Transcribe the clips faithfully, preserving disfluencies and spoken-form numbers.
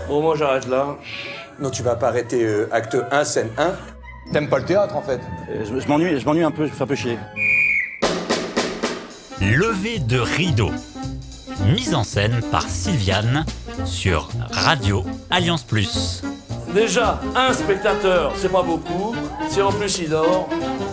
Bon, moi j'arrête là. Non, tu vas pas arrêter euh, acte un, scène un. T'aimes pas le théâtre, en fait? Euh, je, je m'ennuie, je m'ennuie un peu, je me fais un peu chier. Levé de rideau. Mise en scène par Sylviane sur Radio Alliance Plus. Déjà, un spectateur, c'est pas beaucoup. Si en plus il dort...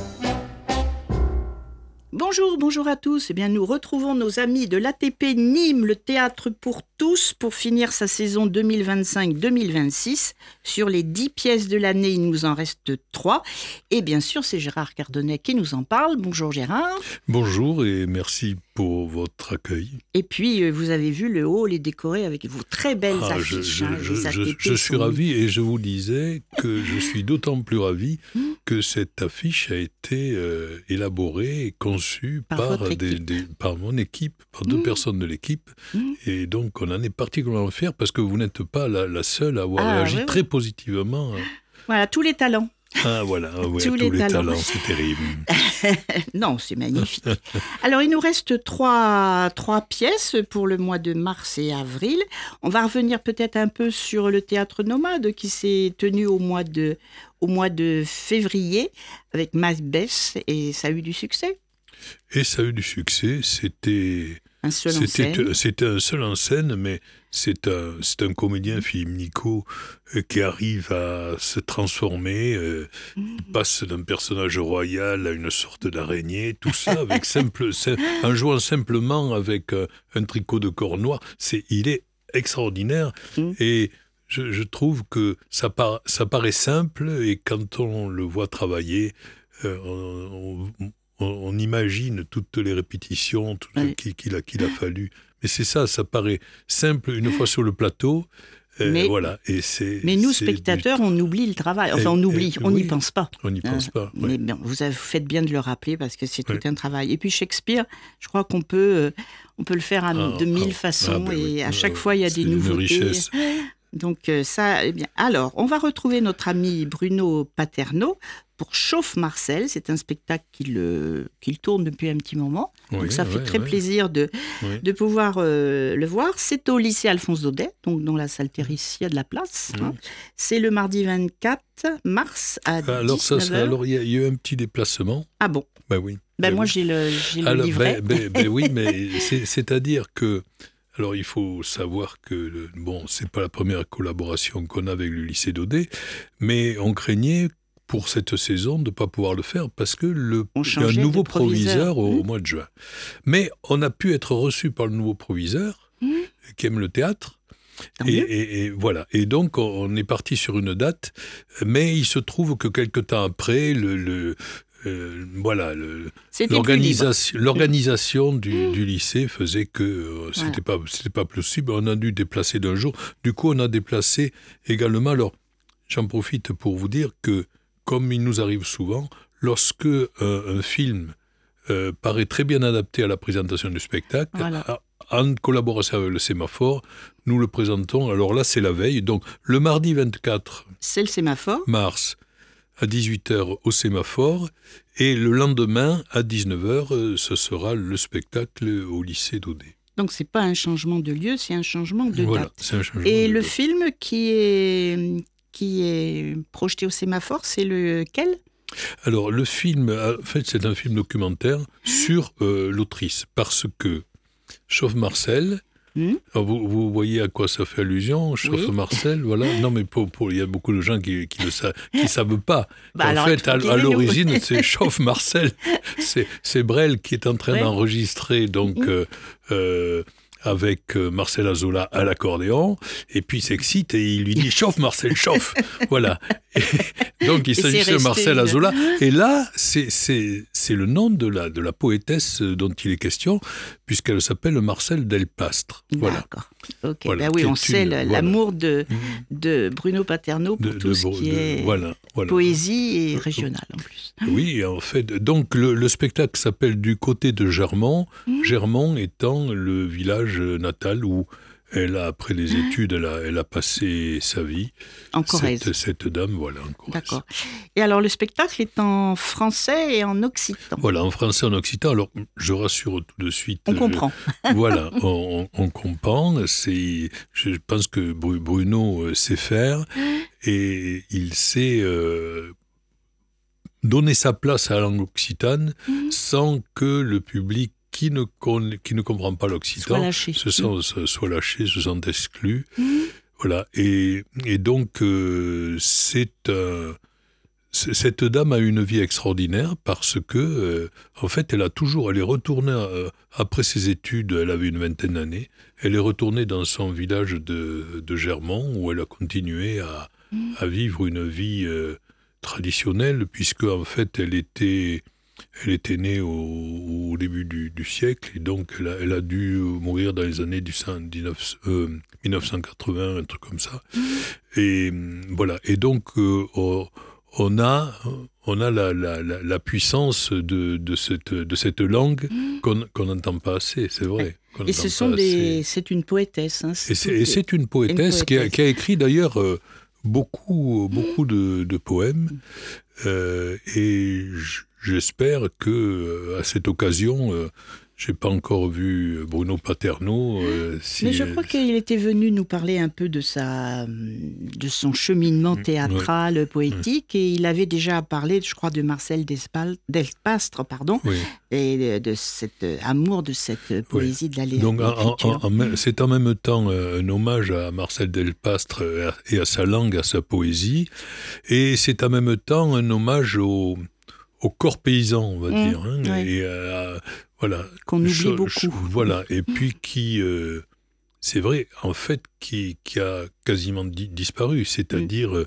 Bonjour, bonjour à tous. Eh bien, nous retrouvons nos amis de l'A T P Nîmes, le théâtre pour tous, pour finir sa saison deux mille vingt-cinq deux mille vingt-six. Sur les dix pièces de l'année, il nous en reste trois. Et bien sûr, c'est Gérard Cardonnet qui nous en parle. Bonjour Gérard. Bonjour et merci pour votre accueil. Et puis, vous avez vu, le hall est décoré avec vos très belles ah, affiches. Je, je, hein, je, les A T P je, je suis sont... ravi et je vous disais que je suis d'autant plus ravi mmh. que cette affiche a été euh, élaborée et conçue par, par, des, des, par mon équipe, par deux mmh. personnes de l'équipe. Mmh. Et donc, on en est particulièrement fiers parce que vous n'êtes pas la, la seule à avoir ah, réagi oui, très oui. positivement. Voilà, tous les talents. Ah voilà, ouais, tous, tous les, les talents, talents c'est terrible. Non, c'est magnifique. Alors, il nous reste trois, trois pièces pour le mois de mars et avril. On va revenir peut-être un peu sur le théâtre nomade qui s'est tenu au mois de, au mois de février avec Macbeth et ça a eu du succès. Et ça a eu du succès, c'était... Un seul c'était, en scène. C'était un seul en scène, mais c'est un, c'est un comédien, Philippe Nicot, euh, qui arrive à se transformer, euh, mmh. passe d'un personnage royal à une sorte d'araignée, tout ça avec simple, sim, en jouant simplement avec euh, un tricot de corps noir. C'est, il est extraordinaire mmh. et je, je trouve que ça, par, ça paraît simple et quand on le voit travailler, euh, on, on on imagine toutes les répétitions tout oui. qu'il, qu'il, a, qu'il a fallu. Mais c'est ça, ça paraît simple une fois sur le plateau. Euh, mais, voilà, et c'est, mais nous, c'est spectateurs, du... on oublie le travail. Enfin, on et, oublie, et, on n'y oui, pense pas. On n'y pense pas. Euh, mais oui. bon, vous avez, faites bien de le rappeler parce que c'est tout oui. un travail. Et puis Shakespeare, je crois qu'on peut, euh, on peut le faire à, ah, de mille ah, façons. Ah, ben, et oui. à chaque ah, fois, il y a des nouveautés. Richesse. Donc euh, ça, eh bien. Alors, on va retrouver notre ami Bruno Paterno pour Chauffe Marcel. C'est un spectacle qu'il, euh, qu'il tourne depuis un petit moment. Oui, donc ça ouais, fait très ouais. plaisir de, oui. de pouvoir euh, le voir. C'est au lycée Alphonse Daudet, donc dans la salle Thérèse, il y a de la place. Oui. Hein. C'est le mardi vingt-quatre mars à alors, dix-neuf heures. Ça, alors, il y, y a eu un petit déplacement. Ah bon? Ben oui. Ben, ben moi, oui. j'ai le, j'ai alors, le livret. Ben, ben, ben oui, mais c'est, c'est-à-dire que alors, il faut savoir que, bon, c'est pas la première collaboration qu'on a avec le lycée Daudet, mais on craignait, pour cette saison, de ne pas pouvoir le faire parce que le, il y a un nouveau proviseur, proviseur au, mmh. au mois de juin. Mais on a pu être reçu par le nouveau proviseur, mmh. qui aime le théâtre. Et, et, et voilà. Et donc, on est parti sur une date, mais il se trouve que quelque temps après, le... le Euh, voilà, le, l'organisation, l'organisation du, mmh. du lycée faisait que euh, c'était voilà. pas, c'était pas possible. On a dû déplacer d'un jour. Du coup, on a déplacé également. Alors, j'en profite pour vous dire que, comme il nous arrive souvent, lorsque euh, un film euh, paraît très bien adapté à la présentation du spectacle, voilà. à, en collaboration avec le Sémaphore, nous le présentons. Alors là, c'est la veille. Donc, le mardi vingt-quatre c'est le Sémaphore. Mars. À dix-huit heures au Sémaphore, et le lendemain, à dix-neuf heures, ce sera le spectacle au lycée Daudet. Donc, ce n'est pas un changement de lieu, c'est un changement de voilà, date. C'est un changement et de le date. film qui est, qui est projeté au Sémaphore, c'est lequel ? Alors, le film, en fait, c'est un film documentaire sur euh, l'autrice, parce que Chauffe Marcel... Mmh. Alors vous, vous voyez à quoi ça fait allusion, Chauffe oui. Marcel, voilà. Non, mais pour, pour, il y a beaucoup de gens qui qui ne sa, qui savent pas. Bah en fait, à, à l'origine, c'est Chauffe Marcel. C'est, c'est Brel qui est en train ouais. d'enregistrer, donc, mmh. euh, euh, avec Marcel Azola à l'accordéon, et puis il s'excite et il lui dit « Chauffe Marcel, chauffe !» Voilà. Et donc il s'agit de Marcel Azola. Et là, c'est, c'est, c'est le nom de la, de la poétesse dont il est question, puisqu'elle s'appelle Marcel Delpastre. Voilà. D'accord. Ok. Voilà. Ben oui, on une, sait le, voilà. l'amour de, de Bruno Paterno pour de, tout de, ce qui de, est voilà, voilà. poésie et régional en plus. Oui, en fait. Donc le, le spectacle s'appelle Du côté de Germont. Mmh. Germont étant le village natal où elle a, après les études, elle a, elle a passé sa vie. En Corrèze. Cette, cette dame, voilà, en Corrèze. D'accord. Et alors, le spectacle est en français et en occitan. Voilà, en français, en occitan. Alors, je rassure tout de suite. On comprend. Je, voilà, on, on, on comprend. C'est, je pense que Bruno sait faire et il sait euh, donner sa place à la langue occitane mmh. sans que le public qui ne, con, qui ne comprend pas l'occitan soit lâché, se sent, mmh. soit lâché, se sent exclu. Mmh. Voilà. Et, et donc, euh, c'est un... Cette dame a eu une vie extraordinaire parce que, euh, en fait, elle a toujours, elle est retournée, euh, après ses études, elle avait une vingtaine d'années, elle est retournée dans son village de, de Germont où elle a continué à, mmh. à vivre une vie euh, traditionnelle puisque, en fait, elle était, elle était née au, au début du, du siècle et donc elle a, elle a dû mourir dans les années du dix-neuf, euh, dix-neuf cent quatre-vingts, un truc comme ça. Mmh. Et voilà. Et donc, euh, oh, On a, on a la, la, la, la puissance de, de, cette, de cette langue mmh. qu'on n'entend pas assez, c'est vrai. Et ce sont des, c'est une poétesse. Hein, c'est et, c'est, et c'est une poétesse, une poétesse. Qui, a, qui a écrit d'ailleurs euh, beaucoup, beaucoup de, de poèmes. Mmh. Euh, et j'espère que à cette occasion, euh, j'ai pas encore vu Bruno Paterno. Euh, si, Mais je crois qu'il était venu nous parler un peu de sa, de son cheminement théâtral, oui. poétique, et il avait déjà parlé, je crois, de Marcel Delpastre, pardon, oui. et de, de cet amour de cette poésie oui. de la l'écriture. Donc, en, en, en, c'est en même temps un hommage à Marcel Delpastre et à sa langue, à sa poésie, et c'est en même temps un hommage au, au corps paysan, on va mmh. dire, hein, oui. et à, voilà, qu'on oublie je, beaucoup. Je, voilà, et puis qui, euh, c'est vrai, en fait, qui, qui a quasiment di- disparu. C'est-à-dire mmh.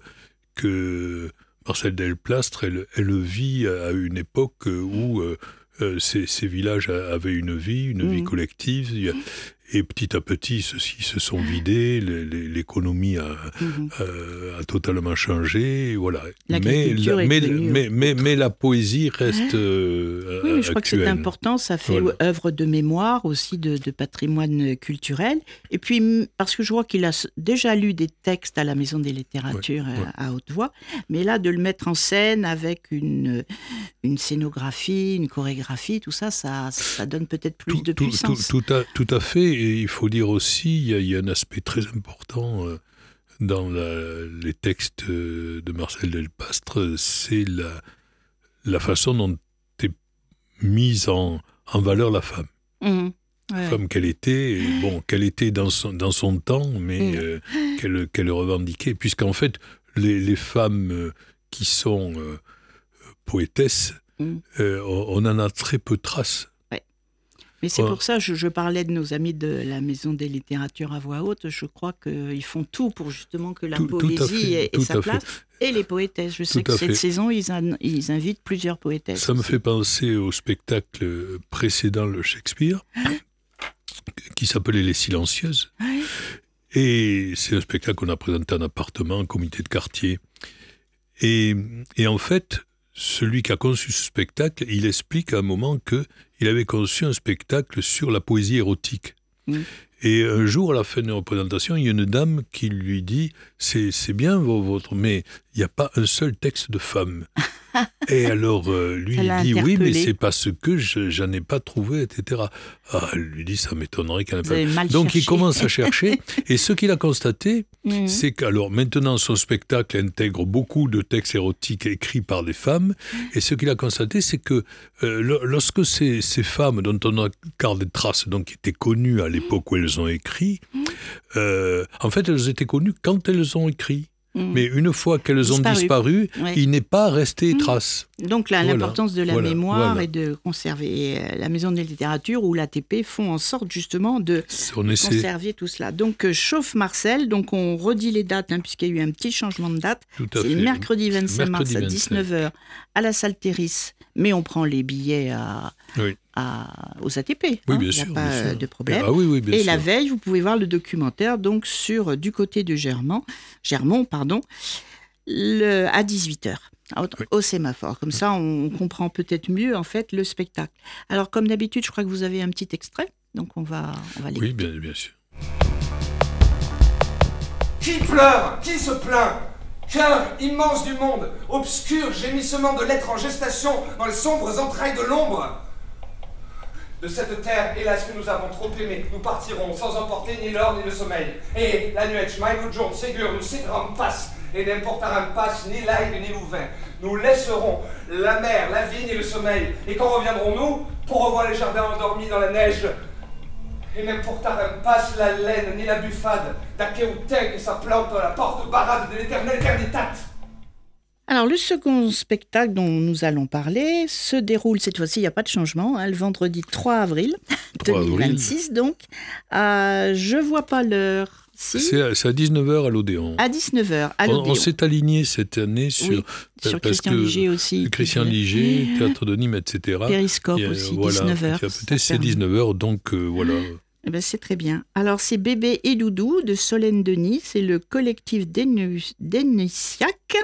que Marcel Delpastre, elle, elle vit à une époque où euh, ces, ces villages avaient une vie, une mmh. vie collective. Il y a, et petit à petit, ceux-ci se sont vidés, l'économie a, mmh. a, a totalement changé, voilà. Mais la, mais, mais, mais, mais la poésie reste euh, Oui, mais je actuelle. crois que c'est important, ça fait voilà. œuvre de mémoire, aussi de, de patrimoine culturel. Et puis, parce que je vois qu'il a déjà lu des textes à la Maison des littératures ouais, ouais. à haute voix, mais là, de le mettre en scène avec une, une scénographie, une chorégraphie, tout ça, ça, ça donne peut-être plus tout, de tout, puissance. Tout, tout, à, tout à fait. Et il faut dire aussi, il y a, il y a un aspect très important euh, dans la, les textes de Marcel Delpastre, c'est la, la façon dont est mise en, en valeur la femme. Mmh. Ouais. La femme qu'elle était, bon, qu'elle était dans son, dans son temps, mais mmh. euh, qu'elle, qu'elle revendiquait. Puisqu'en fait, les, les femmes qui sont euh, poétesses, mmh. euh, on, on en a très peu de traces. Mais c'est ouais. pour ça que je, je parlais de nos amis de la Maison des littératures à voix haute. Je crois qu'ils font tout pour justement que la tout, poésie ait, ait sa place. Et les poétesses. Je sais tout que cette fait. saison, ils, an, ils invitent plusieurs poétesses. Ça aussi. Me fait penser au spectacle précédent, le Shakespeare, hein? qui s'appelait Les Silencieuses. Ouais. Et c'est un spectacle qu'on a présenté en appartement, en comité de quartier. Et, et en fait, celui qui a conçu ce spectacle, il explique à un moment qu'il avait conçu un spectacle sur la poésie érotique. Mmh. Et un jour, à la fin de la représentation, il y a une dame qui lui dit « C'est, c'est bien votre, mais il n'y a pas un seul texte de femme. » Et alors, euh, lui, il dit « Oui, mais c'est parce que je, j'en ai pas trouvé, et cetera » Ah, elle lui dit « Ça m'étonnerait qu'elle n'ait pas... » Donc, cherché. Il commence à chercher. Et ce qu'il a constaté, mmh. c'est qu'alors, maintenant, son spectacle intègre beaucoup de textes érotiques écrits par des femmes. Et ce qu'il a constaté, c'est que euh, lorsque ces, ces femmes, dont on a gardé des traces, donc qui étaient connues à l'époque où elles ont écrit, euh, en fait, elles étaient connues quand elles ont écrit. Mmh. Mais une fois qu'elles disparu. ont disparu, ouais. il n'est pas resté mmh. trace. Donc là, voilà. l'importance de la voilà. mémoire voilà. et de conserver. Et la Maison des littératures ou l'A T P font en sorte justement de conserver tout cela. Donc, chauffe Marcel, donc on redit les dates, hein, puisqu'il y a eu un petit changement de date. C'est fait. mercredi vingt-cinq mars à dix-neuf heures à la salle Terris. Mais on prend les billets à... Oui. À, aux A T P, oui, hein, bien il n'y a sûr, pas bien sûr. de problème. Ah, oui, oui, bien et sûr. La veille, vous pouvez voir le documentaire donc sur Du côté de Germont, Germont pardon, le, à dix-huit heures, au, oui. au sémaphore. Comme ça, on comprend peut-être mieux en fait le spectacle. Alors, comme d'habitude, je crois que vous avez un petit extrait, donc on va, on va l'écouter. Oui, bien, bien sûr. Qui pleure? Qui se plaint? Cœur immense du monde, obscur gémissement de l'être en gestation dans les sombres entrailles de l'ombre. De cette terre, hélas, que nous avons trop aimée, nous partirons sans emporter ni l'or ni le sommeil. Et la nuit, Maïgoudjon, Ségur, nous ségrons passe, et n'importarons passe ni l'ail ni louvain. Nous laisserons la mer, la vigne et le sommeil. Et quand reviendrons-nous pour revoir les jardins endormis dans la neige? Et n'importarons passe la laine ni la buffade d'Akéoutek et sa plante à la porte barade de l'éternelle éternitat. Alors, le second spectacle dont nous allons parler se déroule, cette fois-ci, il n'y a pas de changement, hein, le vendredi trois avril deux mille vingt-six, donc. Euh, je ne vois pas l'heure. Si. C'est, à, c'est à dix-neuf heures à l'Odéon. À dix-neuf heures à l'Odéon. On, on s'est aligné cette année sur, oui, sur Christian Liger aussi. Christian Liger, Théâtre de Nîmes, et cetera. Périscope a, aussi, voilà, dix-neuf heures. Peut-être c'est dix-neuf heures, donc euh, voilà. Eh ben, c'est très bien. Alors, c'est Bébé et Doudou de Solène Denis, c'est le collectif d'Ennesiac.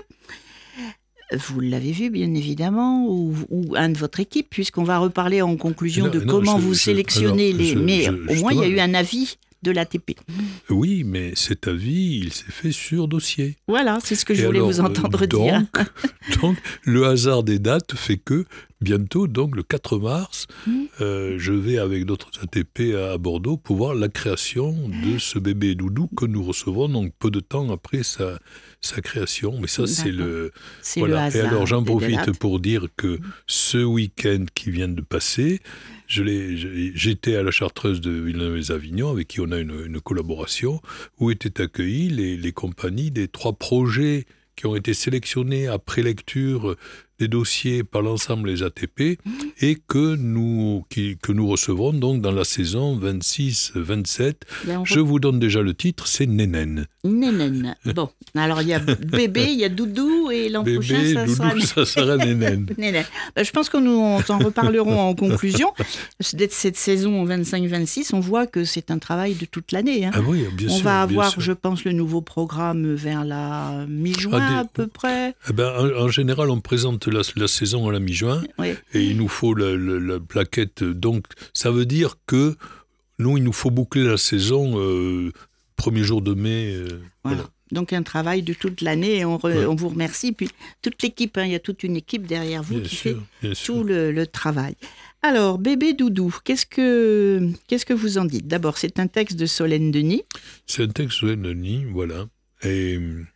Vous l'avez vu, bien évidemment, ou, ou un de votre équipe, puisqu'on va reparler en conclusion non, de non, comment je, vous je, sélectionnez alors, les... Je, Mais je, au moins, il y a eu un avis de l'A T P. Oui, mais cet avis, il s'est fait sur dossier. Voilà, c'est ce que je Et voulais alors, vous entendre donc, dire. Donc, le hasard des dates fait que, bientôt, donc le quatre mars, mmh. euh, je vais, avec d'autres A T P à Bordeaux, pour voir la création de ce bébé Doudou que nous recevons, donc peu de temps après sa... sa création, mais ça, D'accord. c'est le... C'est voilà. le hasard. Et alors, j'en profite pour dire que ce week-end qui vient de passer, je l'ai, j'étais à la Chartreuse de Villeneuve-les-Avignon, avec qui on a une, une collaboration, où étaient accueillis les, les compagnies des trois projets qui ont été sélectionnés après lecture des dossiers par l'ensemble des A T P mmh. et que nous, qui, que nous recevrons donc dans la saison vingt-six vingt-sept. Ben Je re... vous donne déjà le titre, c'est Nénène. Nénène. Bon, alors il y a bébé, il y a Doudou et l'an bébé, prochain, ça Doudou, sera... ça sera Nénène. Nénène. Ben, je pense que nous en reparlerons en conclusion. Dès cette saison vingt-cinq vingt-six, on voit que c'est un travail de toute l'année. Hein. Ah oui, bien on sûr. On va avoir, sûr. je pense, le nouveau programme vers la mi-juin ah, des... à peu près. Eh ben, en, en général, on présente la, la saison à la mi-juin oui. et il nous faut la, la, la plaquette. Donc, ça veut dire que nous, il nous faut boucler la saison euh, premier jour de mai. Euh, voilà. Voilà. Donc, un travail de toute l'année et on, re, ouais. on vous remercie. Puis, toute l'équipe, hein, il y a toute une équipe derrière vous bien qui sûr, fait tout sûr. Le, le travail. Alors, Bébé Doudou, qu'est-ce que, qu'est-ce que vous en dites? D'abord, c'est un texte de Solène Denis. C'est un texte de Solène Denis, voilà. Et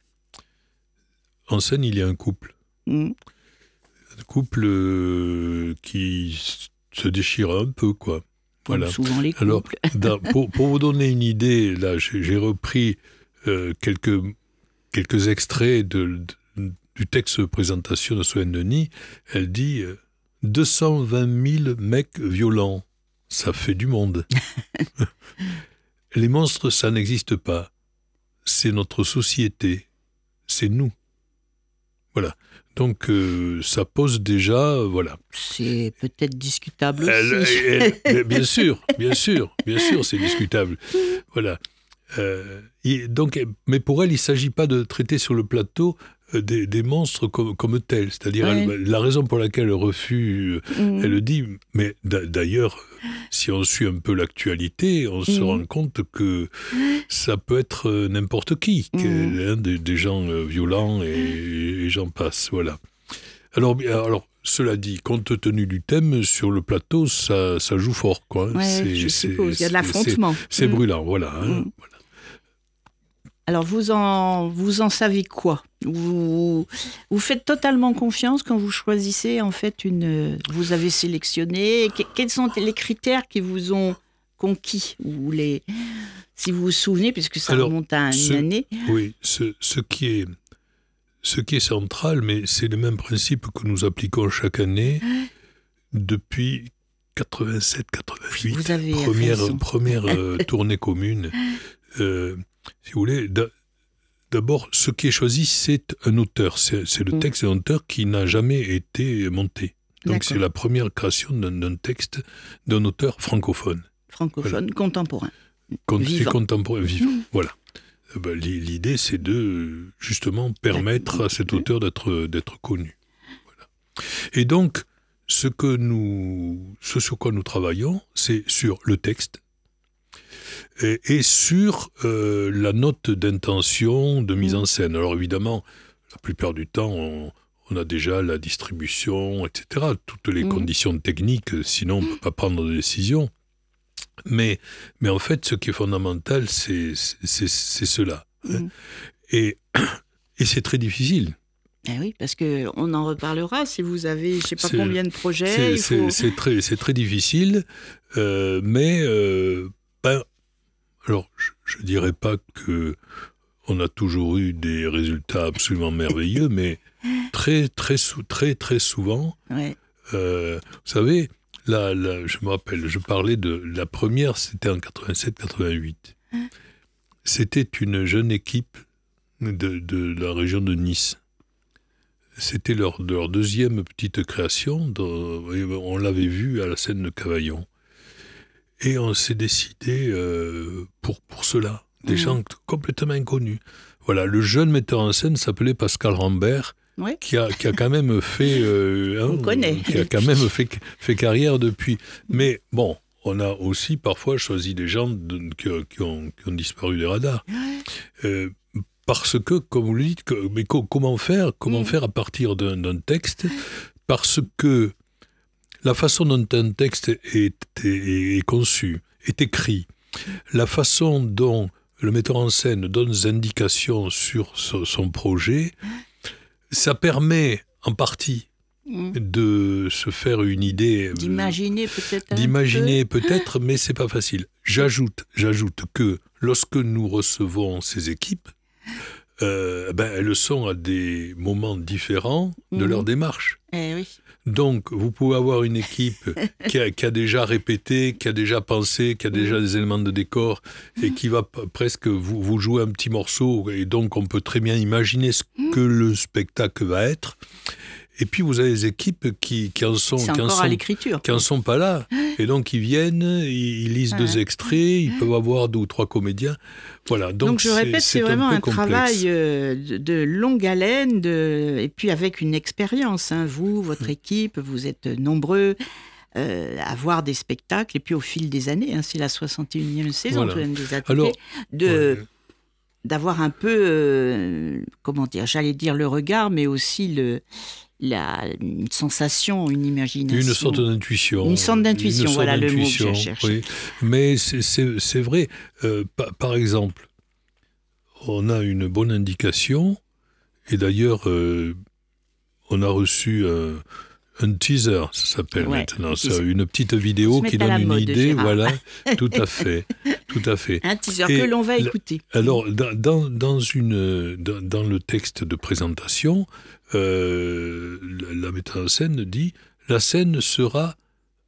en scène, il y a un couple. Mmh. Un couple euh, qui se déchire un peu, quoi. Voilà. Comme souvent les couples. Alors, dans, pour, pour vous donner une idée, là, j'ai, j'ai repris euh, quelques, quelques extraits de, de, du texte de présentation de Solène Denis. Elle dit euh, « deux cent vingt mille mecs violents, ça fait du monde. Les monstres, ça n'existe pas. C'est notre société. C'est nous. » Voilà. Donc, euh, ça pose déjà, voilà. C'est peut-être discutable elle, aussi. Elle, elle, bien sûr, bien sûr, bien sûr, c'est discutable. Voilà. Euh, et donc, mais pour elle, il ne s'agit pas de traiter sur le plateau des, des monstres comme, comme tels. C'est-à-dire, ouais. elle, la raison pour laquelle elle refuse, mmh. elle le dit, mais d'ailleurs, si on suit un peu l'actualité, on mmh. se rend compte que ça peut être n'importe qui, mmh. que, hein, des, des gens violents et, et j'en passe, voilà. Alors, alors, cela dit, compte tenu du thème, sur le plateau, ça, ça joue fort, quoi. Ouais, c'est, je c'est, suppose, il y a de l'affrontement. C'est, c'est mmh. brûlant, voilà, hein, mmh. voilà. Alors, vous en, vous en savez quoi? Vous, vous faites totalement confiance quand vous choisissez, en fait, une... Vous avez sélectionné. Quels sont les critères qui vous ont conquis? Ou les, si vous vous souvenez, puisque ça Alors, remonte à une ce, année. Oui, ce, ce, qui est, ce qui est central, mais c'est le même principe que nous appliquons chaque année depuis quatre-vingt-sept quatre-vingt-huit. Vous avez première, raison. Première euh, tournée commune. Euh, si vous voulez, d'abord, ce qui est choisi, c'est un auteur. C'est, c'est le mmh. texte d'un auteur qui n'a jamais été monté. Donc, D'accord. c'est la première création d'un, d'un texte d'un auteur francophone. Francophone, voilà. contemporain. Con- vivant. Et contemporain, vivant, mmh. voilà. Ben, l'idée, c'est de, justement, permettre à cet auteur d'être, d'être connu. Voilà. Et donc, ce, que nous, ce sur quoi nous travaillons, c'est sur le texte, et, et sur euh, la note d'intention de mise mmh. en scène. Alors évidemment, la plupart du temps, on, on a déjà la distribution, et cetera, toutes les mmh. conditions techniques, sinon on ne peut pas prendre de décision. Mais, mais en fait, ce qui est fondamental, c'est, c'est, c'est cela. Mmh. Hein. Et, et c'est très difficile. Eh oui, parce qu'on en reparlera si vous avez, je ne sais pas c'est, combien de projets. C'est, il c'est, faut... c'est, très, c'est très difficile, euh, mais euh, ben, alors, je ne dirais pas qu'on a toujours eu des résultats absolument merveilleux, mais très, très, très, très souvent, ouais. euh, vous savez, là, là, je me rappelle, je parlais de la première, c'était en quatre-vingt-sept quatre-vingt-huit. C'était une jeune équipe de, de la région de Nice. C'était leur, leur deuxième petite création. Dans, on l'avait vu à la scène de Cavaillon. Et on s'est décidé euh, pour, pour cela. Des mmh. gens complètement inconnus. Voilà, le jeune metteur en scène s'appelait Pascal Rambert, oui. qui, a, qui a quand même fait... Euh, on hein, connaît. Qui a quand même fait, fait carrière depuis. Mais bon, on a aussi parfois choisi des gens de, qui, qui, ont, qui ont disparu des radars. Ouais. Euh, Parce que, comme vous le dites, que, mais co- comment faire Comment mmh. faire à partir d'un, d'un texte ? Parce que la façon dont un texte est, est, est conçu, est écrit, la façon dont le metteur en scène donne des indications sur so, son projet, ça permet en partie mmh. de se faire une idée. D'imaginer peut-être un D'imaginer peu. peut-être, mais c'est pas facile. J'ajoute, j'ajoute que lorsque nous recevons ces équipes, Euh, ben, elles sont à des moments différents de mmh. leur démarche. Eh oui. Donc, vous pouvez avoir une équipe qui, a, qui a déjà répété, qui a déjà pensé, qui a déjà des éléments de décor et qui va p- presque vous, vous jouer un petit morceau. Et donc, on peut très bien imaginer ce que le spectacle va être. Et puis, vous avez des équipes qui, qui en sont, qui en sont, qui en sont pas là. Et donc, ils viennent, ils, ils lisent deux extraits, ils peuvent avoir deux ou trois comédiens. Voilà. Donc, donc je c'est, répète, c'est, c'est vraiment un, un travail euh, de, de longue haleine, de, et puis avec une expérience. Hein. Vous, votre équipe, vous êtes nombreux euh, à voir des spectacles. Et puis, au fil des années, hein, c'est la soixante et unième saison, voilà. des A T P, Alors, de... ouais. d'avoir un peu, euh, comment dire, j'allais dire le regard, mais aussi le... La, une sensation, une imagination. Une sorte d'intuition. Une sorte d'intuition, sorte voilà d'intuition, le mot que je cherchais. Oui. Mais c'est, c'est, c'est vrai, euh, par, par exemple, on a une bonne indication, et d'ailleurs, euh, on a reçu un, un teaser, ça s'appelle ouais, maintenant, ça, une petite vidéo qui donne une idée, Gérard. Voilà, tout à fait, tout à fait. Un teaser et que l'on va écouter. Alors, dans, dans, une, dans, dans le texte de présentation, Euh, la, la metteur en scène dit la scène sera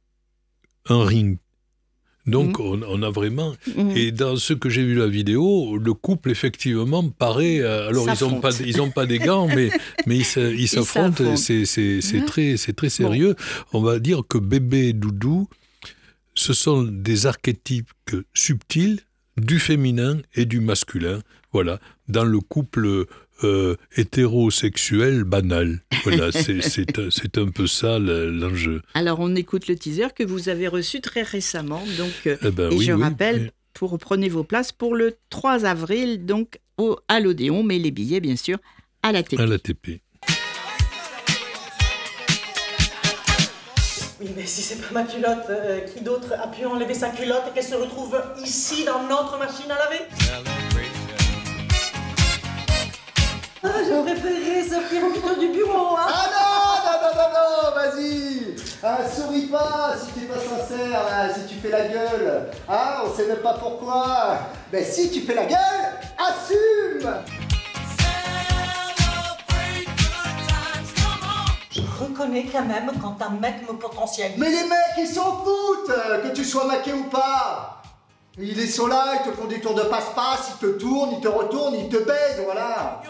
un ring. Donc mmh. on, on a vraiment mmh. et dans ce que j'ai vu la vidéo, le couple effectivement paraît euh, alors ils ont pas ils ont pas des gants mais mais ils, ils s'affrontent, ils c'est c'est c'est mmh. très c'est très sérieux. Bon. On va dire que bébé et doudou, ce sont des archétypes subtils du féminin et du masculin. Voilà, dans le couple Euh, hétérosexuel banal. Voilà, c'est, c'est, un, c'est un peu ça l'enjeu. Alors, on écoute le teaser que vous avez reçu très récemment. Donc, eh ben, et oui, je oui, rappelle, oui. Pour, prenez vos places pour le trois avril, donc au, à l'Odéon, mais les billets, bien sûr, à l'A T P. À l'A T P. Oui, mais si c'est pas ma culotte, euh, qui d'autre a pu enlever sa culotte et qu'elle se retrouve ici dans notre machine à laver ? Ah, j'aurais préféré sortir au plutôt du bureau, hein. Ah non, non, non, non, non, vas-y. Ah, souris pas si t'es pas sincère, là, si tu fais la gueule. Ah, on sait même pas pourquoi. Mais si tu fais la gueule, assume. Je reconnais quand même quand un mec me potentiel. Mais les mecs, ils s'en foutent, que tu sois maqué ou pas. Ils sont là, ils te font des tours de passe-passe, ils te tournent, ils te retournent, ils te baisent, voilà.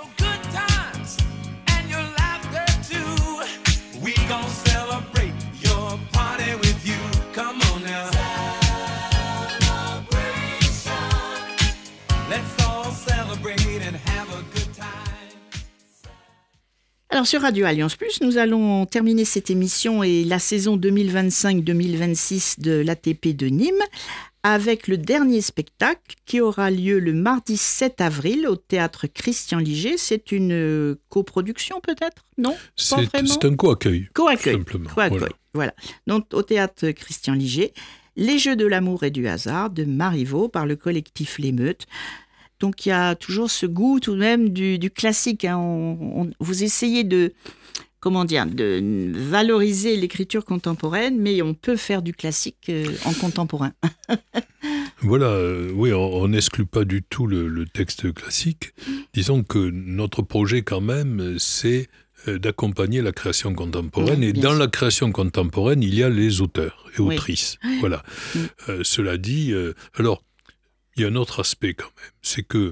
Alors sur Radio Alliance Plus, nous allons terminer cette émission et la saison deux mille vingt-cinq deux mille vingt-six de l'A T P de Nîmes avec le dernier spectacle qui aura lieu le mardi sept avril au théâtre Christian Liger. C'est une euh, coproduction peut-être ? Non ? C'est, pas vraiment. c'est un co-accueil. Co-accueil. Simplement. Co-accueil. Voilà. Voilà. Donc au théâtre Christian Liger, Les Jeux de l'amour et du hasard de Marivaux par le collectif L'Émeute. Donc il y a toujours ce goût tout de même du, du classique. Hein. On, on, vous essayez de, comment dire, de valoriser l'écriture contemporaine, mais on peut faire du classique euh, en contemporain. Voilà, euh, oui, on n'exclut pas du tout le, le texte classique. Disons que notre projet quand même, c'est euh, d'accompagner la création contemporaine. Oui, et dans sûr. La création contemporaine, il y a les auteurs et autrices. Oui. Voilà. Oui. Euh, cela dit, euh, alors, il y a un autre aspect quand même, c'est que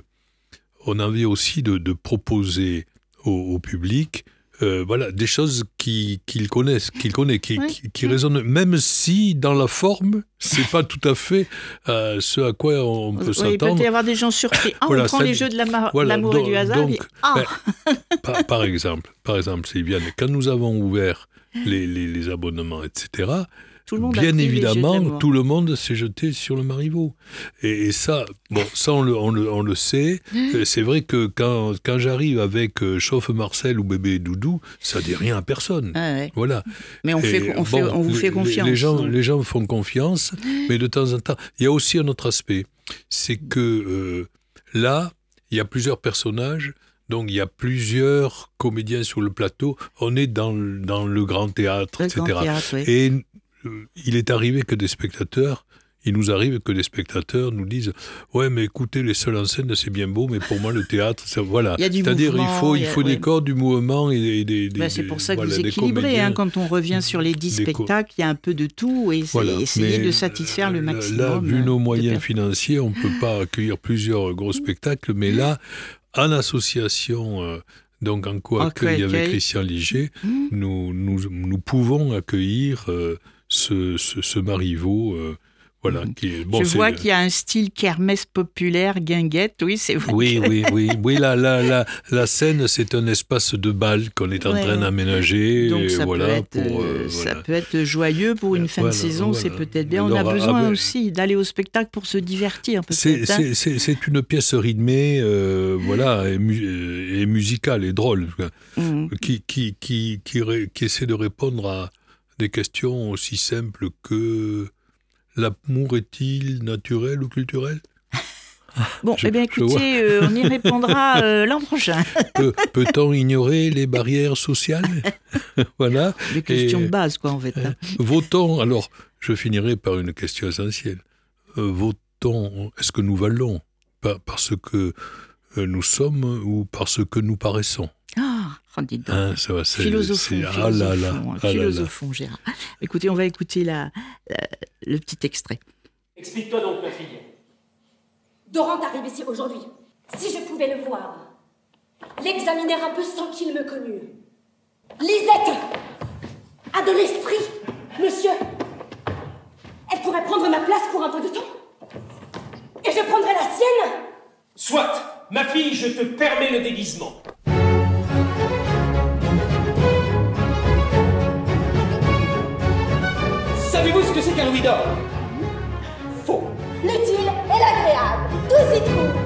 on avait aussi de, de proposer au, au public euh, voilà, des choses qui, qu'ils connaissent, qu'ils connaissent, qui, oui. qui, qui résonnent, même si dans la forme, c'est pas tout à fait euh, ce à quoi on peut oui, s'attendre. Il peut y avoir des gens surpris. Ah, voilà, on prend les jeux de, la mar- voilà, l'amour donc, et du hasard. Donc, et... ah. ben, par, par exemple, par exemple, Sylviane, quand nous avons ouvert les, les, les abonnements, et cetera, tout le monde bien évidemment, tout le monde s'est jeté sur le Marivaux. Et, et ça, bon, ça on le, on le, on le sait. C'est vrai que quand, quand j'arrive avec euh, Chauffe Marcel ou Bébé Doudou, ça dit rien à personne. Ah ouais. Voilà. Mais on, fait, on, bon, fait, on vous les, fait confiance. Les gens, les gens font confiance, mais de temps en temps, il y a aussi un autre aspect. C'est que euh, là, il y a plusieurs personnages. Donc, il y a plusieurs comédiens sur le plateau. On est dans, dans le grand théâtre, le et cetera. Grand théâtre, oui. Et euh, il est arrivé que des spectateurs, il nous arrive que des spectateurs nous disent « Ouais, mais écoutez, les seuls en scène, c'est bien beau, mais pour moi, le théâtre, ça, voilà. » Il y a du C'est-à-dire, mouvement, il faut, il il y a, faut ouais. des corps, du mouvement et des... des ben, c'est pour ça que voilà, vous équilibrez. Hein, quand on revient sur les dix spectacles, il y a un peu de tout et voilà. Essayer de satisfaire le maximum. Là, vu nos moyens financiers, on ne peut pas accueillir plusieurs gros spectacles, mais là, en association... Euh, Donc, en co-accueil avec Christian Liger, mmh. nous, nous, nous pouvons accueillir euh, ce, ce, ce Marivaux. Euh, voilà, mmh. qui est, bon, Je c'est, vois qu'il y a un style kermesse populaire, guinguette, oui, c'est vrai. Oui, que... oui, oui. oui la, la, la, la scène, c'est un espace de bal qu'on est en ouais. train d'aménager. Donc, ça, voilà, peut être, pour, euh, voilà. ça peut être joyeux pour une fin voilà, de saison, voilà. c'est peut-être bien. Alors, on a besoin avec... aussi d'aller au spectacle pour se divertir. C'est, c'est, c'est, c'est une pièce rythmée, euh, voilà, et, mu- et musicale et drôle, mmh. qui, qui, qui, qui, ré, qui essaie de répondre à des questions aussi simples que... L'amour est-il naturel ou culturel ? Bon, je, eh bien écoutez, euh, on y répondra euh, l'an prochain. Peut, peut-on ignorer les barrières sociales ? Voilà. Des questions Et, de base, quoi, en fait. Hein. Votons, alors, je finirai par une question essentielle. Euh, votons, est-ce que nous valons parce que euh, nous sommes ou parce que nous paraissons ? Ah, oh, dites donc. Hein, ça va, c'est, philosophons, c'est, ah là là, ah philosophons, Gérard. Écoutez, on va écouter la, la, le petit extrait. Explique-toi donc, ma fille. Dorant arrive ici aujourd'hui. Si je pouvais le voir, l'examiner un peu sans qu'il me connût. Lisette a de l'esprit, monsieur. Elle pourrait prendre ma place pour un peu de temps. Et je prendrai la sienne. Soit, ma fille, je te permets le déguisement. Savez-vous ce que c'est qu'un louis d'or ? Faux. L'utile et l'agréable, tout s'y trouve.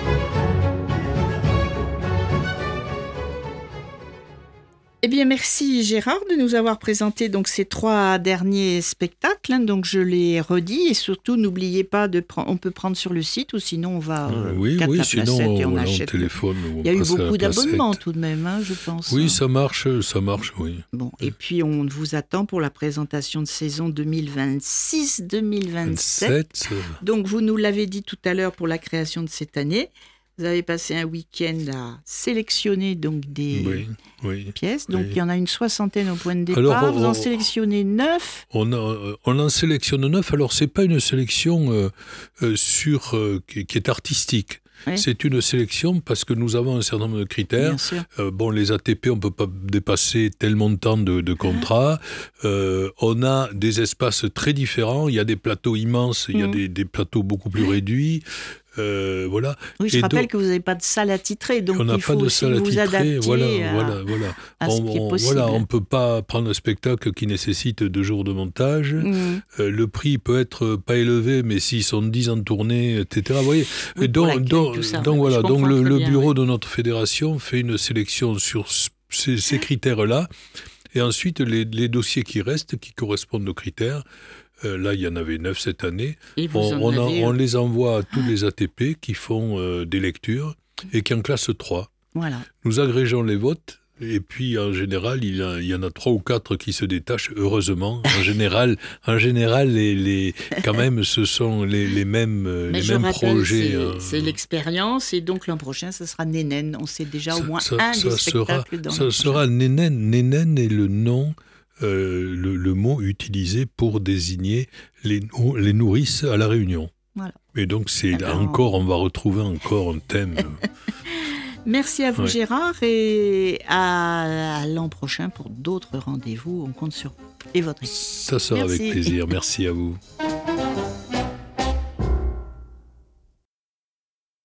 Eh bien, merci Gérard de nous avoir présenté donc ces trois derniers spectacles. Hein, donc, je les redis et surtout, n'oubliez pas de prendre. On peut prendre sur le site ou sinon on va euh, oui, oui, la sinon placette et on, on achète. téléphone. Il y a eu beaucoup d'abonnements tout de même, hein, je pense. Oui, ça marche, ça marche, oui. Bon, et puis on vous attend pour la présentation de saison deux mille vingt-six deux mille vingt-sept. Donc, vous nous l'avez dit tout à l'heure pour la création de cette année. Vous avez passé un week-end à sélectionner donc des oui, oui, pièces. Donc, oui. il y en a une soixantaine au point de départ. Alors, vous on, en sélectionnez neuf. On, a, on en sélectionne neuf. Alors, ce n'est pas une sélection euh, euh, sur, euh, qui, qui est artistique. Oui. C'est une sélection parce que nous avons un certain nombre de critères. Euh, bon, les A T P, on ne peut pas dépasser tel montant de, de contrats. Euh, on a des espaces très différents. Il y a des plateaux immenses, mmh. il y a des, des plateaux beaucoup plus réduits. Euh, voilà. Oui, je et rappelle donc, que vous n'avez pas de salle attitrée, donc on n'a il pas faut de aussi salle vous adapter voilà, à, voilà, voilà. à ce on, qui est on- possible. voilà, on ne peut pas prendre un spectacle qui nécessite deux jours de montage. Mmh. Euh, le prix peut être pas élevé, mais s'ils sont dix ans de tournée, et cetera. Vous voyez. Oui, Et pour donc, l'accueil, donc, tout ça, donc ouais, voilà, je donc comprends le, très le bien, bureau oui. de notre fédération fait une sélection sur c- ces, ces critères-là, et ensuite les, les dossiers qui restent, qui correspondent aux critères. Euh, là, il y en avait neuf cette année. Et vous On, en on, en- avez, on euh, les envoie à tous les A T P qui font euh, des lectures et qui en classent trois. Voilà. Nous agrégeons les votes. Et puis, en général, il y, a, il y en a trois ou quatre qui se détachent, heureusement. En général, en général les, les, quand même, ce sont les, les mêmes, euh, Mais les je mêmes rappelle, projets. c'est, hein. c'est l'expérience, et donc l'an prochain, ce sera Nénène. On sait déjà au moins ça, un ça des sera, spectacles dans ça l'an sera Nénène. Nénène est le nom, euh, le, le mot utilisé pour désigner les, nou- les nourrices à La Réunion. Voilà. Et donc, c'est là Alors- encore, on va retrouver encore un thème. Merci à vous, Ouais. Gérard, et à, à l'an prochain pour d'autres rendez-vous. On compte sur vous et votre équipe. Ça sera Merci. avec plaisir. Merci à vous.